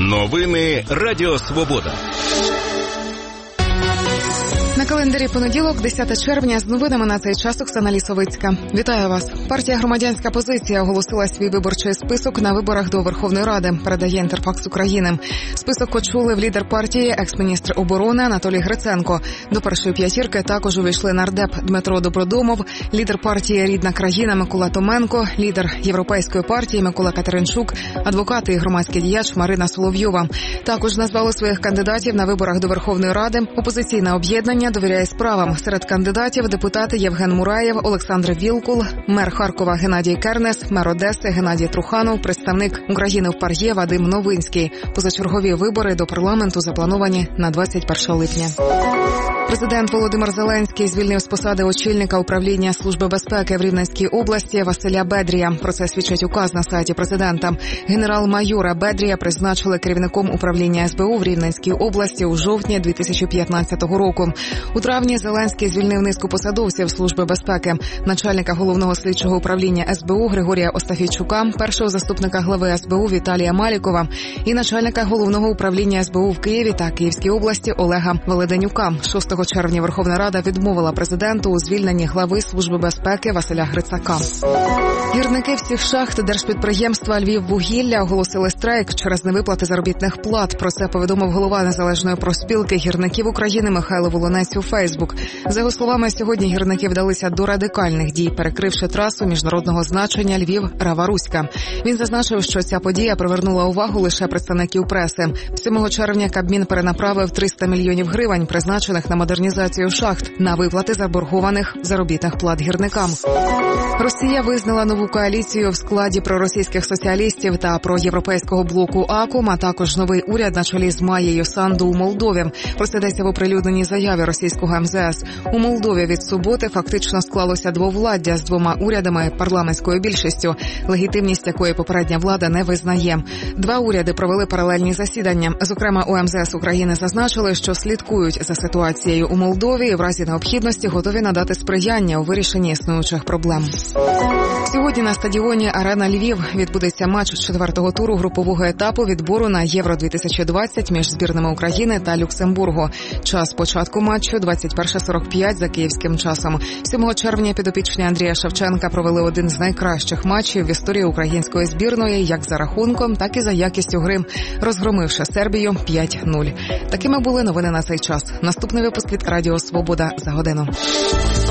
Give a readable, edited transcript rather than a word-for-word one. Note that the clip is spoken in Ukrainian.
Новини Радіо Свобода. На календарі понеділок, 10 червня, з новинами на цей час Оксана Лісовицька. Вітаю вас. Партія «Громадянська позиція» оголосила свій виборчий список на виборах до Верховної Ради, передає Інтерфакс України. Список очолив лідер партії, екс-міністр оборони Анатолій Гриценко. До першої п'ятірки також увійшли нардеп Дмитро Добродомов, лідер партії «Рідна країна» Микола Томенко, лідер Європейської партії Микола Катеринчук, адвокат і громадський діяч Марина Соловйова. Також назвали своїх кандидатів на виборах до Верховної Ради. Опозиційне об'єднання «Довіряє справам». Серед кандидатів депутати Євген Мураєв, Олександр Вілкул, мер Харкова Геннадій Кернес, мер Одеси Геннадій Труханов, представник України в ПАРЄ Вадим Новинський. Позачергові вибори до парламенту заплановані на 21 липня. Президент Володимир Зеленський звільнив з посади очільника управління Служби безпеки в Рівненській області Василя Бедрія. Про це свідчить указ на сайті президента. Генерал-майора Бедрія призначили керівником управління СБУ в Рівненській області у жовтні 2015 року. У травні Зеленський звільнив низку посадовців Служби безпеки, начальника головного слідчого управління СБУ Григорія Остафійчука, першого заступника глави СБУ Віталія Малікова і начальника головного управління СБУ в Києві та Київській області Олега Веледенюка. 6 червня Верховна Рада відмовила президенту у звільненні глави Служби безпеки Василя Грицака. Гірники всіх шахт держпідприємства «Львіввугілля» оголосили страйк через невиплати заробітних плат. Про це повідомив голова Незалежної профспілки гірників України Михайло Волонець у Фейсбук. За його словами, сьогодні гірники вдалися до радикальних дій, перекривши трасу міжнародного значення Львів-Рава-Руська. Він зазначив, що ця подія привернула увагу лише представників преси. 7 червня Кабмін перенаправив 300 мільйонів гривень, призначених на модернізацію шахт, на виплати заборгованих заробітних плат гірникам. Росія визнала нову коаліцію в складі проросійських соціалістів та проєвропейського блоку АКОМ, а також новий уряд на чолі з Маєю Санду у Молдові. Про це йдеться в оприлюдненій заяві російського МЗС. У Молдові від суботи фактично склалося двовладдя з двома урядами парламентською більшістю, легітимність якої попередня влада не визнає. Два уряди провели паралельні засідання. Зокрема, у МЗС України зазначили, що слідкують за ситуацією у Молдові і в разі необхідності готові надати сприяння у вирішенні існуючих проблем. Сьогодні на стадіоні «Арена Львів» відбудеться матч 4-го туру групового етапу відбору на Євро-2020 між збірними України та Люксембургу. Час початку матчу 21:45 за київським часом. 7 червня підопічні Андрія Шевченка провели один з найкращих матчів в історії української збірної як за рахунком, так і за якістю гри, розгромивши Сербію 5-0. Такими були новини на цей час. Наступний випуск від Радіо Свобода за годину.